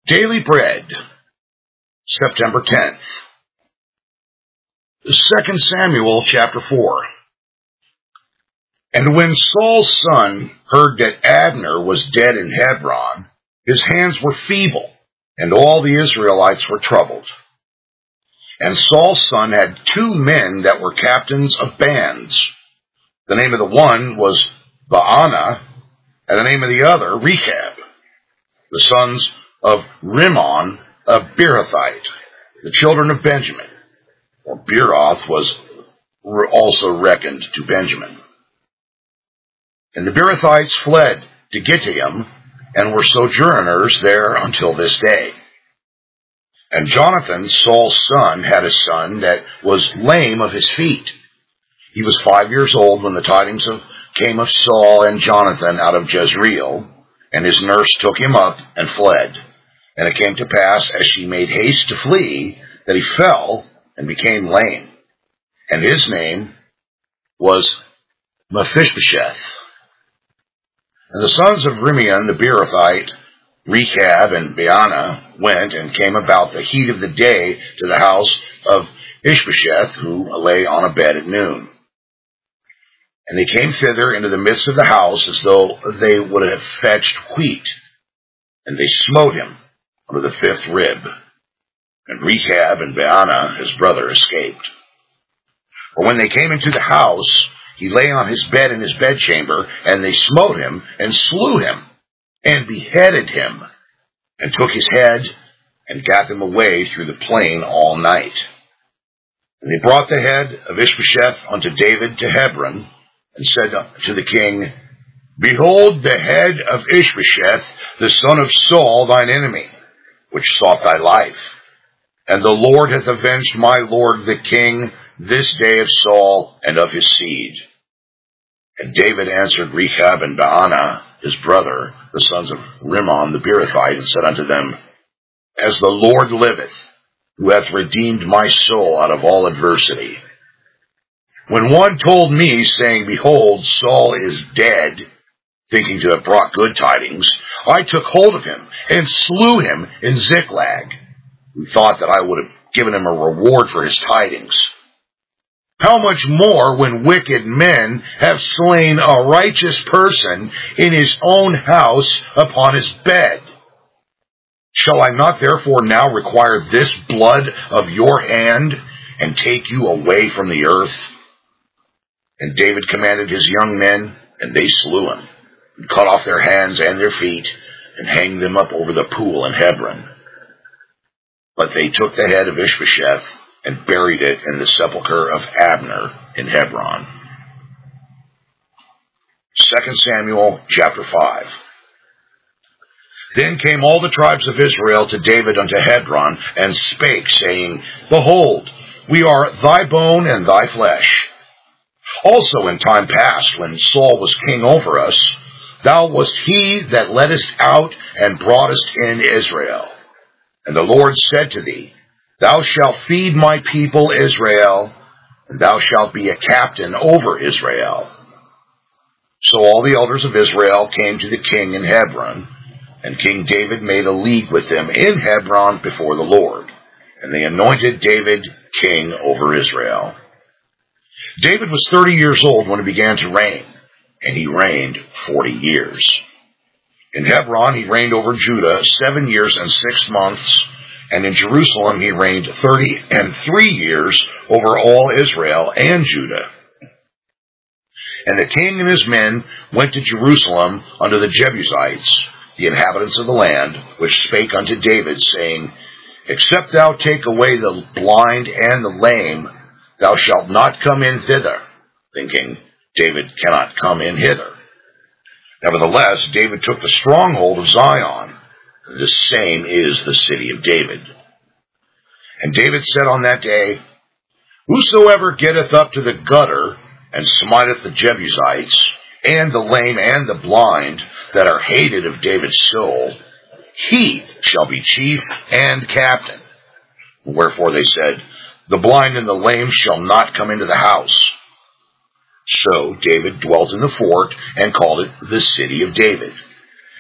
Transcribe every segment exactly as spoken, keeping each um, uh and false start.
Daily Bread, September tenth. Second Samuel chapter four. And when Saul's son heard that Abner was dead in Hebron, his hands were feeble, and all the Israelites were troubled. And Saul's son had two men that were captains of bands. The name of the one was Baanah, and the name of the other Rechab, the sons of Rimmon of Beerothite, the children of Benjamin. For Beeroth was also reckoned to Benjamin. And the Beerothites fled to Gittaim, and were sojourners there until this day. And Jonathan, Saul's son, had a son that was lame of his feet. He was five years old when the tidings of came of Saul and Jonathan out of Jezreel, and his nurse took him up and fled. And it came to pass, as she made haste to flee, that he fell and became lame. And his name was Mephibosheth. And the sons of Rimmon the Beerothite, Rechab and Baanah, went and came about the heat of the day to the house of Ishbosheth, who lay on a bed at noon. And they came thither into the midst of the house, as though they would have fetched wheat. And they smote him under the fifth rib. And Rechab and Baanah, his brother, escaped. For when they came into the house, he lay on his bed in his bedchamber, and they smote him, and slew him, and beheaded him, and took his head, and got them away through the plain all night. And they brought the head of Ishbosheth unto David to Hebron, and said to the king, Behold the head of Ishbosheth, the son of Saul, thine enemy, which sought thy life. And the Lord hath avenged my lord the king this day of Saul and of his seed. And David answered Rechab and Baanah, his brother, the sons of Rimmon the Beerothite, and said unto them, As the Lord liveth, who hath redeemed my soul out of all adversity. When one told me, saying, Behold, Saul is dead, thinking to have brought good tidings, I took hold of him and slew him in Ziklag, who thought that I would have given him a reward for his tidings. How much more when wicked men have slain a righteous person in his own house upon his bed? Shall I not therefore now require this blood of your hand, and take you away from the earth? And David commanded his young men, and they slew him, and cut off their hands and their feet, and hanged them up over the pool in Hebron. But they took the head of Ishbosheth, and buried it in the sepulchre of Abner in Hebron. Second Samuel chapter five. Then came all the tribes of Israel to David unto Hebron, and spake, saying, Behold, we are thy bone and thy flesh. Also in time past, when Saul was king over us, thou wast he that leddest out and broughtest in Israel. And the Lord said to thee, Thou shalt feed my people Israel, and thou shalt be a captain over Israel. So all the elders of Israel came to the king in Hebron, and King David made a league with them in Hebron before the Lord, and they anointed David king over Israel. David was thirty years old when he began to reign, and he reigned forty years. In Hebron he reigned over Judah seven years and six months, and in Jerusalem he reigned thirty and three years over all Israel and Judah. And the king and his men went to Jerusalem unto the Jebusites, the inhabitants of the land, which spake unto David, saying, Except thou take away the blind and the lame, thou shalt not come in thither, thinking, David cannot come in hither. Nevertheless, David took the stronghold of Zion, and this same is the city of David. And David said on that day, Whosoever getteth up to the gutter, and smiteth the Jebusites, and the lame and the blind, that are hated of David's soul, he shall be chief and captain. Wherefore they said, The blind and the lame shall not come into the house. So David dwelt in the fort, and called it the city of David.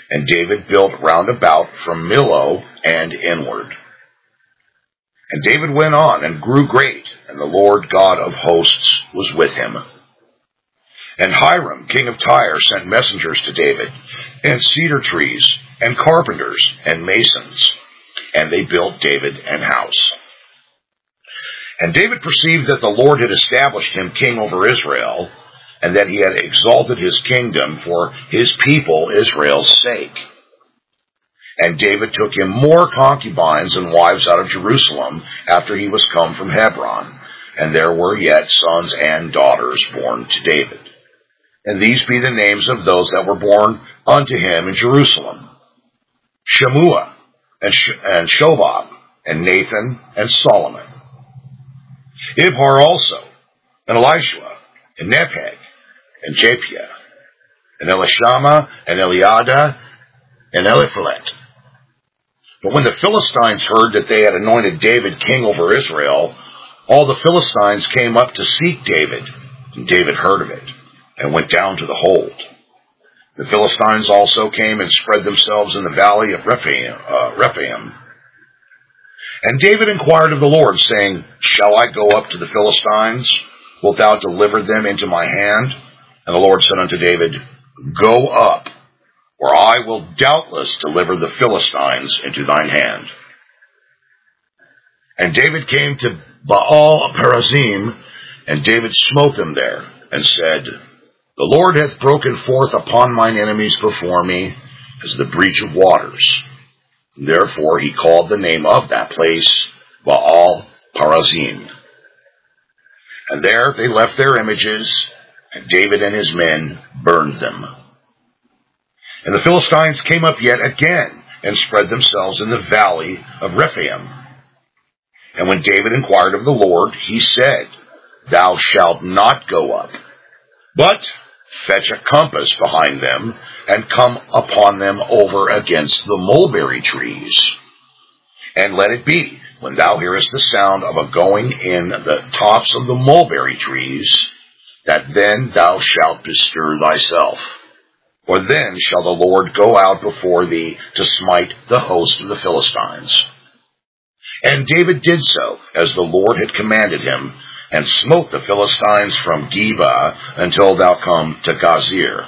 And David built round about from Millo and inward. And David went on and grew great, and the Lord God of hosts was with him. And Hiram, king of Tyre, sent messengers to David, and cedar trees, and carpenters, and masons, and they built David an house. And David perceived that the Lord had established him king over Israel, and that he had exalted his kingdom for his people Israel's sake. And David took him more concubines and wives out of Jerusalem after he was come from Hebron, and there were yet sons and daughters born to David. And these be the names of those that were born unto him in Jerusalem: Shemua, and, Sh- and Shobab, and Nathan, and Solomon. Ibhar also, and Elishua, and Nepheg, and Japhia, and Elishama, and Eliada, and Eliphalet. But when the Philistines heard that they had anointed David king over Israel, all the Philistines came up to seek David, and David heard of it, and went down to the hold. The Philistines also came and spread themselves in the valley of Rephaim. Uh, Rephaim. And David inquired of the Lord, saying, Shall I go up to the Philistines? Wilt thou deliver them into my hand? And the Lord said unto David, Go up, or I will doubtless deliver the Philistines into thine hand. And David came to Baal Perazim, and David smote them there, and said, The Lord hath broken forth upon mine enemies before me, as the breach of waters. And therefore he called the name of that place Baal Perazim. And there they left their images, and David and his men burned them. And the Philistines came up yet again, and spread themselves in the valley of Rephaim. And when David inquired of the Lord, he said, Thou shalt not go up, but fetch a compass behind them, and come upon them over against the mulberry trees. And let it be, when thou hearest the sound of a going in the tops of the mulberry trees, that then thou shalt bestir thyself. For then shall the Lord go out before thee to smite the host of the Philistines. And David did so, as the Lord had commanded him, and smote the Philistines from Geba until thou come to Gazir.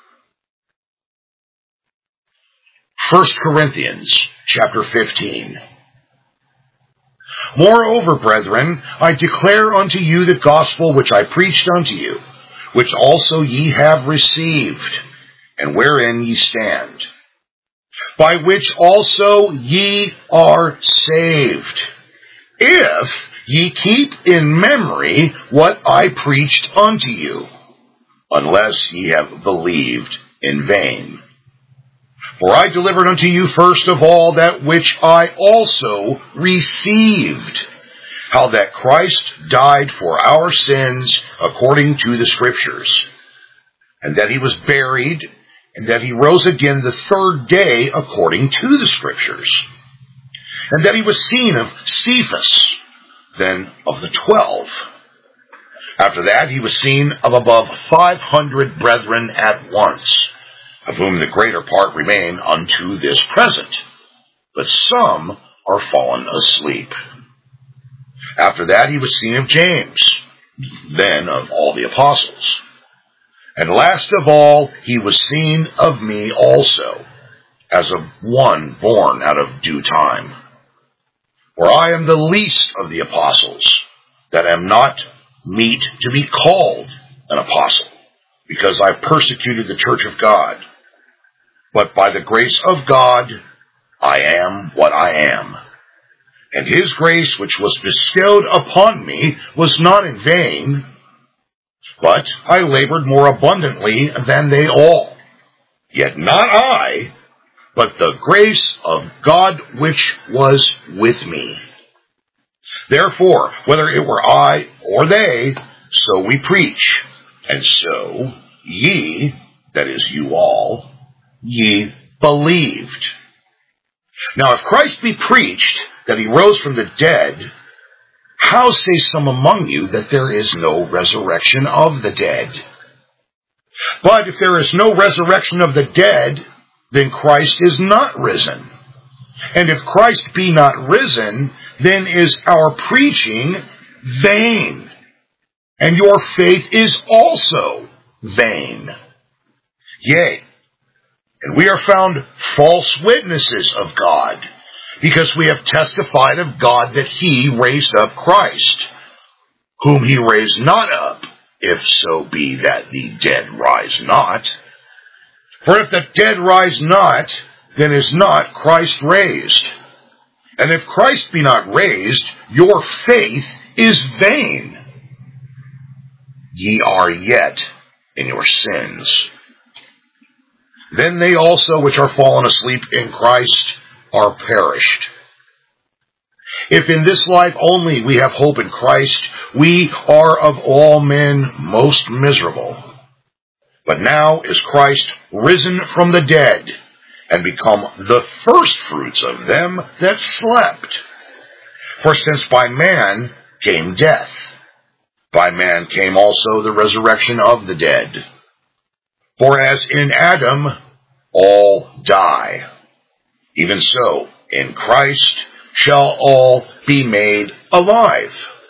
First Corinthians chapter fifteen. Moreover, brethren, I declare unto you the gospel which I preached unto you, which also ye have received, and wherein ye stand, by which also ye are saved, if ye keep in memory what I preached unto you, unless ye have believed in vain. For I delivered unto you first of all that which I also received, how that Christ died for our sins according to the Scriptures, and that he was buried, and that he rose again the third day according to the Scriptures, and that he was seen of Cephas, then of the twelve. After that he was seen of above five hundred brethren at once, of whom the greater part remain unto this present, but some are fallen asleep. After that he was seen of James, then of all the apostles. And last of all he was seen of me also, as of one born out of due time. For I am the least of the apostles, that am not meet to be called an apostle, because I persecuted the church of God. But by the grace of God, I am what I am. And his grace which was bestowed upon me was not in vain, but I labored more abundantly than they all. Yet not I, but the grace of God which was with me. Therefore, whether it were I or they, so we preach, and so ye, that is you all, ye believed. Now if Christ be preached that he rose from the dead, how say some among you that there is no resurrection of the dead? But if there is no resurrection of the dead, then Christ is not risen. And if Christ be not risen, then is our preaching vain, and your faith is also vain. Yea, and we are found false witnesses of God, because we have testified of God that he raised up Christ, whom he raised not up, if so be that the dead rise not. For if the dead rise not, then is not Christ raised. And if Christ be not raised, your faith is vain. Ye are yet in your sins. Then they also which are fallen asleep in Christ are perished. If in this life only we have hope in Christ, we are of all men most miserable. But now is Christ risen from the dead, and become the firstfruits of them that slept. For since by man came death, by man came also the resurrection of the dead. For as in Adam all die, even so in Christ shall all be made alive.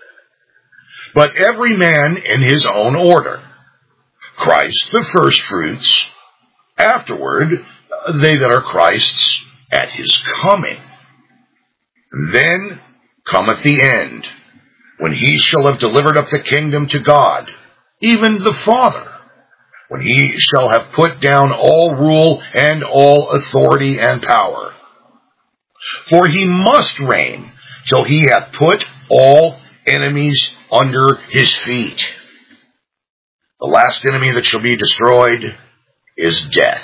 But every man in his own order. Christ the firstfruits, afterward they that are Christ's at his coming. Then cometh the end, when he shall have delivered up the kingdom to God, even the Father, when he shall have put down all rule and all authority and power. For he must reign till he hath put all enemies under his feet. The last enemy that shall be destroyed is death.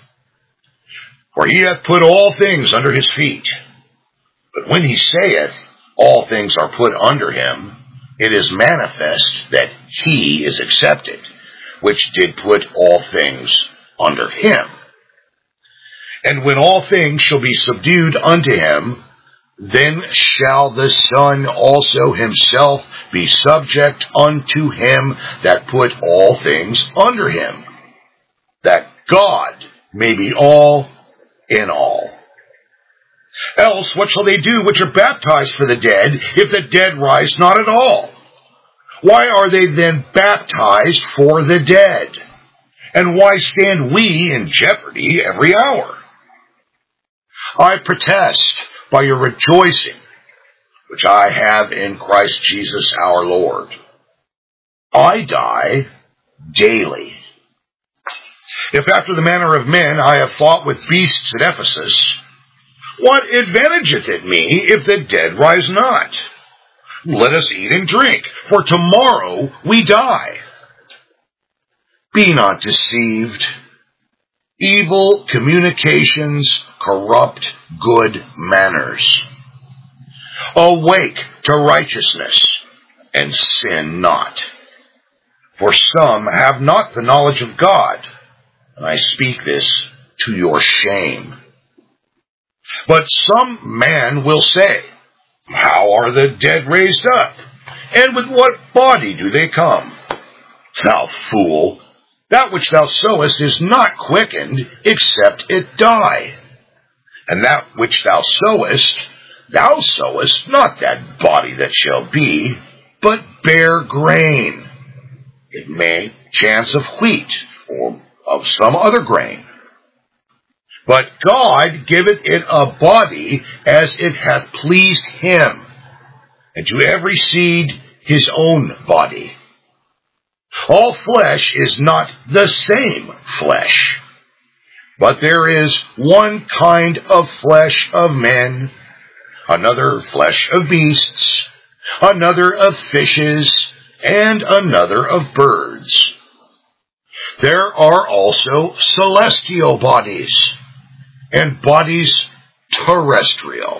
For he hath put all things under his feet. But when he saith, all things are put under him, it is manifest that he is accepted, which did put all things under him. And when all things shall be subdued unto him, then shall the Son also himself be subject unto him that put all things under him, that God may be all in all. Else what shall they do which are baptized for the dead, if the dead rise not at all? Why are they then baptized for the dead? And why stand we in jeopardy every hour? I protest by your rejoicing, which I have in Christ Jesus our Lord. I die daily. If after the manner of men I have fought with beasts at Ephesus, what advantageth it me if the dead rise not? Let us eat and drink, for tomorrow we die. Be not deceived. Evil communications corrupt good manners. Awake to righteousness, and sin not. For some have not the knowledge of God, and I speak this to your shame. But some man will say, how are the dead raised up? And with what body do they come? Thou fool, that which thou sowest is not quickened, except it die. And that which thou sowest, thou sowest not that body that shall be, but bare grain. It may chance of wheat, or of some other grain. But God giveth it a body as it hath pleased him, and to every seed his own body. All flesh is not the same flesh, but there is one kind of flesh of men, another flesh of beasts, another of fishes, and another of birds. There are also celestial bodies, and bodies terrestrial.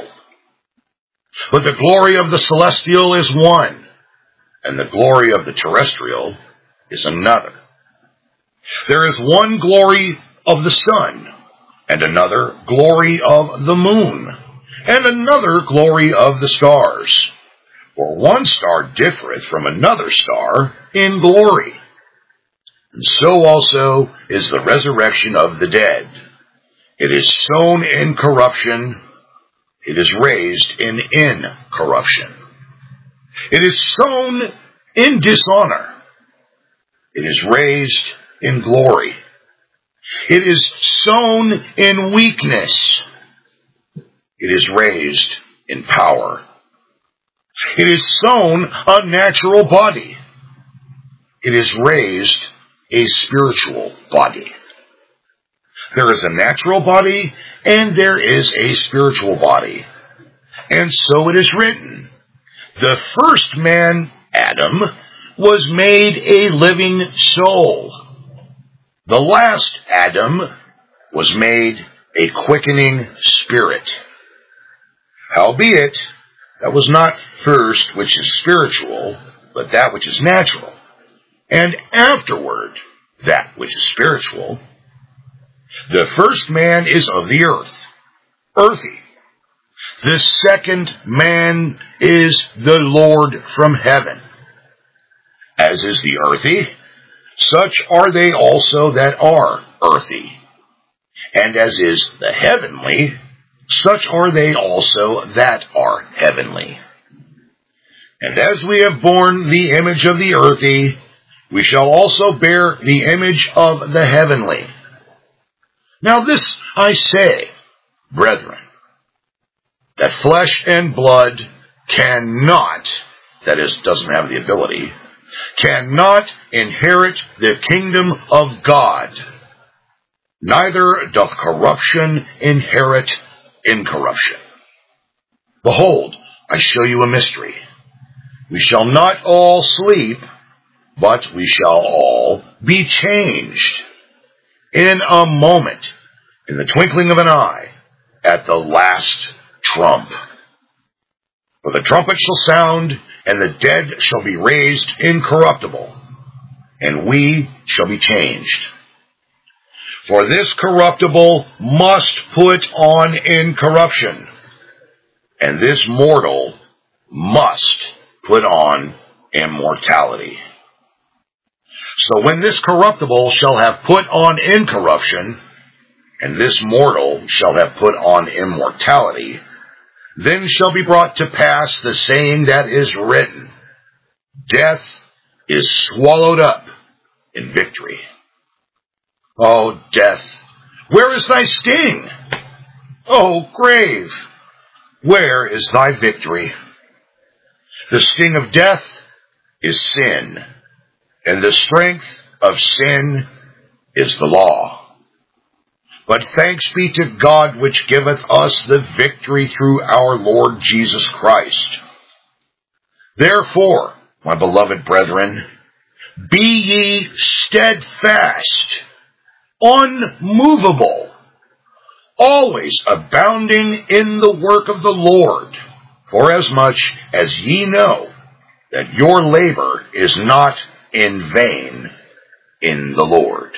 But the glory of the celestial is one, and the glory of the terrestrial is another. There is one glory of the sun, and another glory of the moon, and another glory of the stars. For one star differeth from another star in glory. And so also is the resurrection of the dead. It is sown in corruption. It is raised in incorruption. It is sown in dishonor. It is raised in glory. It is sown in weakness. It is raised in power. It is sown a natural body. It is raised a spiritual body. There is a natural body and there is a spiritual body. And so it is written, the first man, Adam, was made a living soul. The last Adam was made a quickening spirit. Howbeit, that was not first which is spiritual, but that which is natural, and afterward that which is spiritual. The first man is of the earth, earthy. The second man is the Lord from heaven. As is the earthy, such are they also that are earthy. And as is the heavenly, such are they also that are heavenly. And as we have borne the image of the earthy, we shall also bear the image of the heavenly. Now this I say, brethren, that flesh and blood cannot, that is, doesn't have the ability, cannot inherit the kingdom of God. Neither doth corruption inherit incorruption. Behold, I show you a mystery. We shall not all sleep, but we shall all be changed in a moment, in the twinkling of an eye, at the last trump. For the trumpet shall sound, and the dead shall be raised incorruptible, and we shall be changed. For this corruptible must put on incorruption, and this mortal must put on immortality. So when this corruptible shall have put on incorruption, and this mortal shall have put on immortality, then shall be brought to pass the saying that is written, death is swallowed up in victory. O death, where is thy sting? O grave, where is thy victory? The sting of death is sin, and the strength of sin is the law. But thanks be to God which giveth us the victory through our Lord Jesus Christ. Therefore, my beloved brethren, be ye steadfast, unmovable, always abounding in the work of the Lord, forasmuch as ye know that your labor is not in vain in the Lord.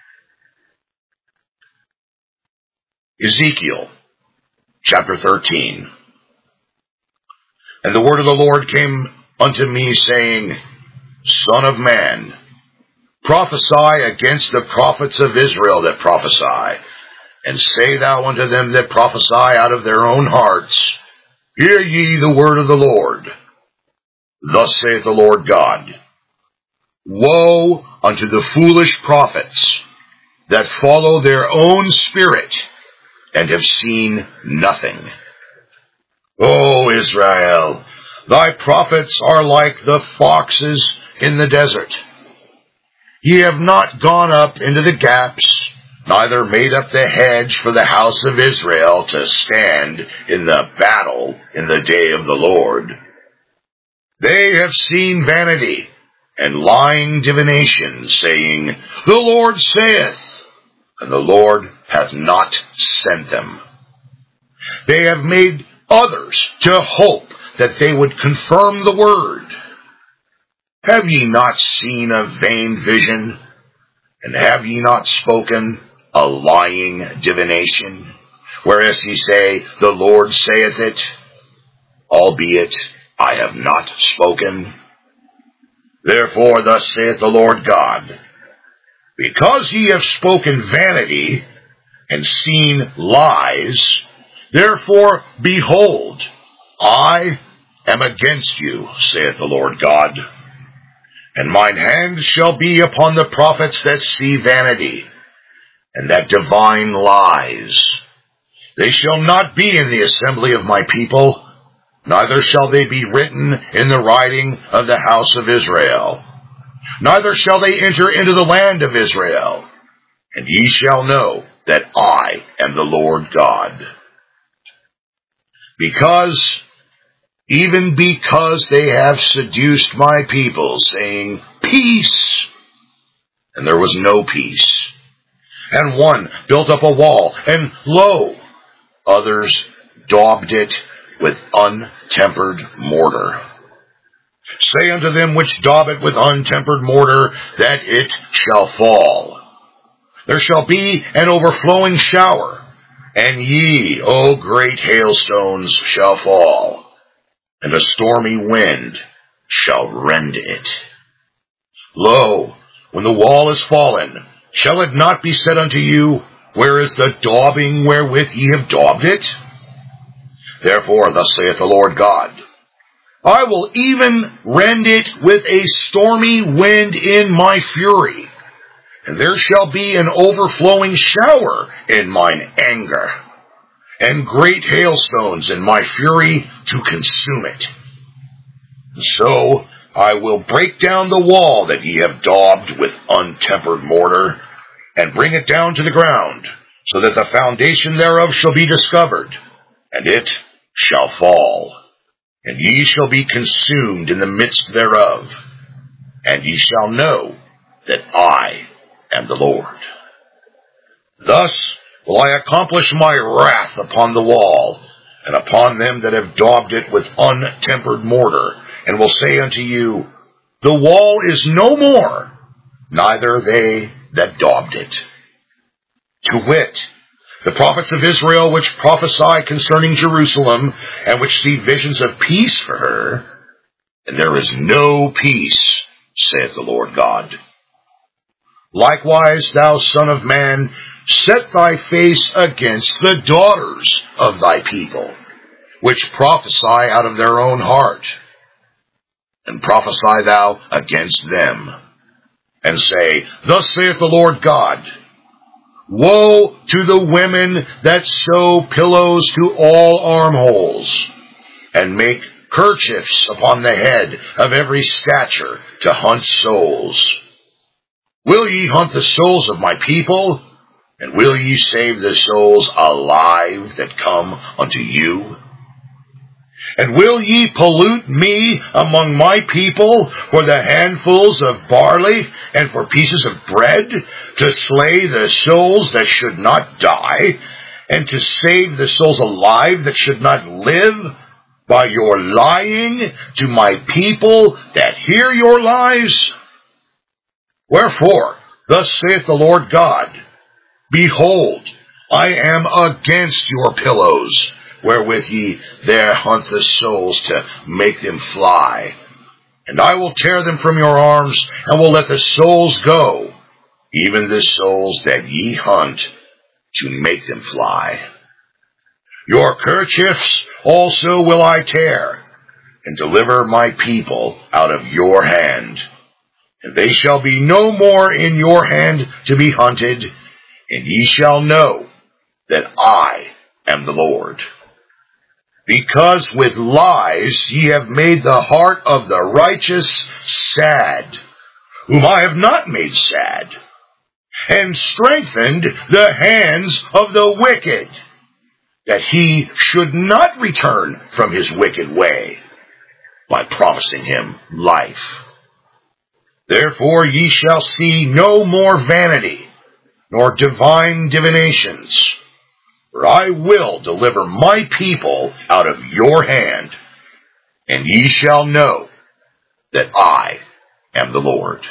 Ezekiel chapter thirteen. And the word of the Lord came unto me, saying, Son of man, prophesy against the prophets of Israel that prophesy, and say thou unto them that prophesy out of their own hearts, Hear ye the word of the Lord. Thus saith the Lord God, Woe unto the foolish prophets that follow their own spirit, and have seen nothing. O Israel, thy prophets are like the foxes in the desert. Ye have not gone up into the gaps, neither made up the hedge for the house of Israel to stand in the battle in the day of the Lord. They have seen vanity and lying divination, saying, The Lord saith, and the Lord hath not sent them. They have made others to hope that they would confirm the word. Have ye not seen a vain vision? And have ye not spoken a lying divination? Whereas ye say, The Lord saith it, albeit I have not spoken. Therefore thus saith the Lord God, Because ye have spoken vanity, and seen lies. Therefore, behold, I am against you, saith the Lord God. And mine hand shall be upon the prophets that see vanity, and that divine lies. They shall not be in the assembly of my people, neither shall they be written in the writing of the house of Israel. Neither shall they enter into the land of Israel. And ye shall know that I am the Lord God. Because, even because they have seduced my people, saying, peace, and there was no peace. And one built up a wall, and lo, others daubed it with untempered mortar. Say unto them which daub it with untempered mortar, that it shall fall. There shall be an overflowing shower, and ye, O great hailstones, shall fall, and a stormy wind shall rend it. Lo, when the wall is fallen, shall it not be said unto you, where is the daubing wherewith ye have daubed it? Therefore, thus saith the Lord God, I will even rend it with a stormy wind in my fury, and there shall be an overflowing shower in mine anger, and great hailstones in my fury to consume it. And so I will break down the wall that ye have daubed with untempered mortar, and bring it down to the ground, so that the foundation thereof shall be discovered, and it shall fall. And ye shall be consumed in the midst thereof, and ye shall know that I am the Lord. Thus will I accomplish my wrath upon the wall, and upon them that have daubed it with untempered mortar, and will say unto you, the wall is no more, neither they that daubed it. To wit, the prophets of Israel which prophesy concerning Jerusalem, and which see visions of peace for her, and there is no peace, saith the Lord God. Likewise, thou son of man, set thy face against the daughters of thy people, which prophesy out of their own heart, and prophesy thou against them, and say, thus saith the Lord God, woe to the women that sew pillows to all armholes, and make kerchiefs upon the head of every stature to hunt souls. Will ye hunt the souls of my people, and will ye save the souls alive that come unto you? And will ye pollute me among my people for the handfuls of barley and for pieces of bread, to slay the souls that should not die, and to save the souls alive that should not live, by your lying to my people that hear your lies? Wherefore, thus saith the Lord God, behold, I am against your pillows, wherewith ye there hunt the souls to make them fly. And I will tear them from your arms, and will let the souls go, even the souls that ye hunt, to make them fly. Your kerchiefs also will I tear, and deliver my people out of your hand. And they shall be no more in your hand to be hunted, and ye shall know that I am the Lord. Because with lies ye have made the heart of the righteous sad, whom I have not made sad, and strengthened the hands of the wicked, that he should not return from his wicked way, by promising him life. Therefore ye shall see no more vanity, nor divine divinations, for I will deliver my people out of your hand, and ye shall know that I am the Lord.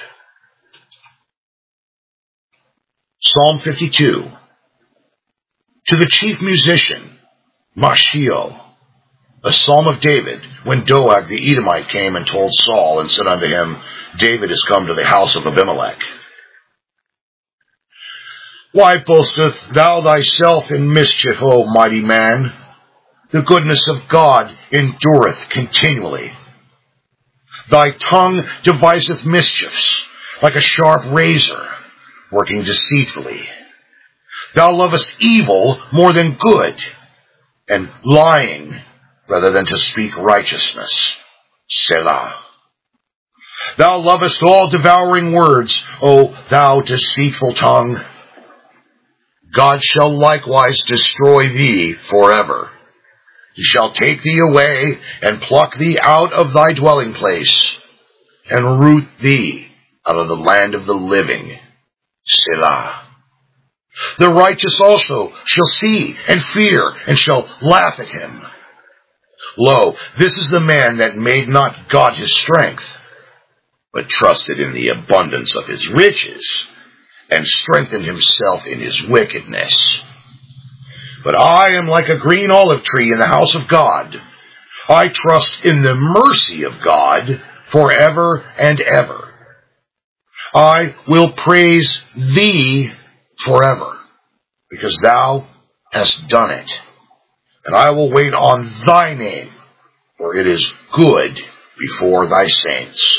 Psalm fifty-two. To the chief musician, Mashiel, a psalm of David, when Doeg the Edomite came and told Saul, and said unto him, David is come to the house of Abimelech. Why boastest thou thyself in mischief, O mighty man? The goodness of God endureth continually. Thy tongue deviseth mischiefs, like a sharp razor, working deceitfully. Thou lovest evil more than good, and lying rather than to speak righteousness. Selah. Thou lovest all devouring words, O thou deceitful tongue. God shall likewise destroy thee forever. He shall take thee away, and pluck thee out of thy dwelling place, and root thee out of the land of the living. Selah. The righteous also shall see and fear, and shall laugh at him. Lo, this is the man that made not God his strength, but trusted in the abundance of his riches, and strengthened himself in his wickedness. But I am like a green olive tree in the house of God. I trust in the mercy of God forever and ever. I will praise thee forever, because thou hast done it. And I will wait on thy name, for it is good before thy saints.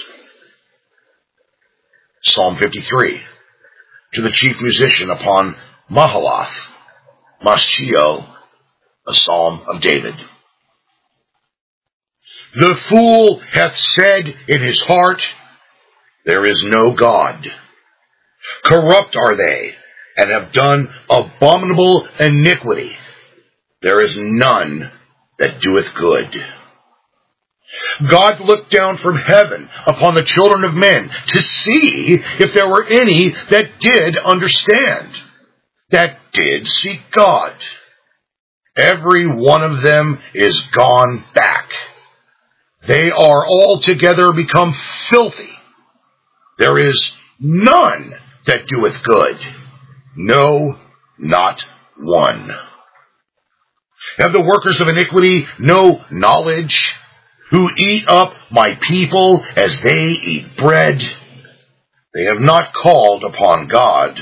Psalm fifty-three. To the chief musician upon Mahalath, Maschio, a psalm of David. The fool hath said in his heart, there is no God. Corrupt are they, and have done abominable iniquity. There is none that doeth good. God looked down from heaven upon the children of men to see if there were any that did understand, that did seek God. Every one of them is gone back. They are altogether become filthy. There is none that doeth good, no, not one. Have the workers of iniquity no knowledge, who eat up my people as they eat bread? They have not called upon God.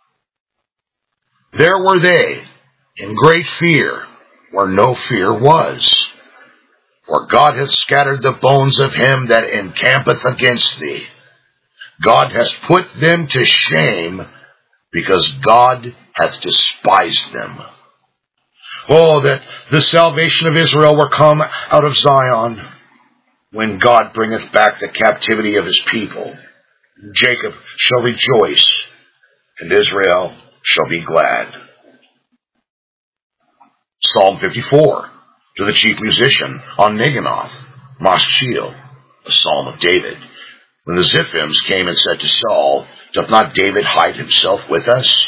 There were they in great fear, where no fear was. For God hath scattered the bones of him that encampeth against thee. God hath put them to shame, because God hath despised them. Oh, that the salvation of Israel were come out of Zion, when God bringeth back the captivity of his people. Jacob shall rejoice, and Israel shall be glad. Psalm fifty-four, to the chief musician on Neginoth, Maschil, a psalm of David. When the Ziphims came and said to Saul, doth not David hide himself with us?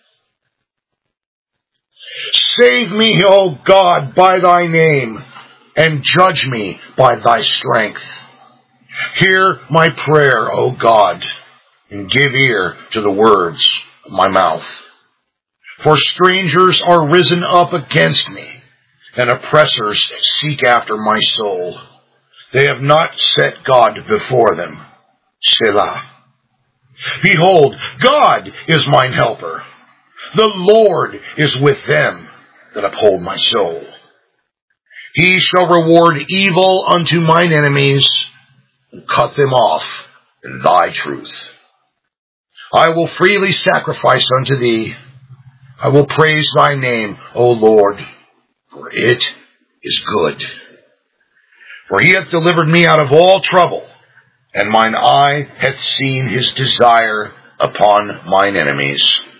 Save me, O God, by thy name, and judge me by thy strength. Hear my prayer, O God, and give ear to the words of my mouth. For strangers are risen up against me, and oppressors seek after my soul. They have not set God before them. Selah. Behold, God is mine helper. The Lord is with them that uphold my soul. He shall reward evil unto mine enemies, and cut them off in thy truth. I will freely sacrifice unto thee. I will praise thy name, O Lord, for it is good. For he hath delivered me out of all trouble, and mine eye hath seen his desire upon mine enemies.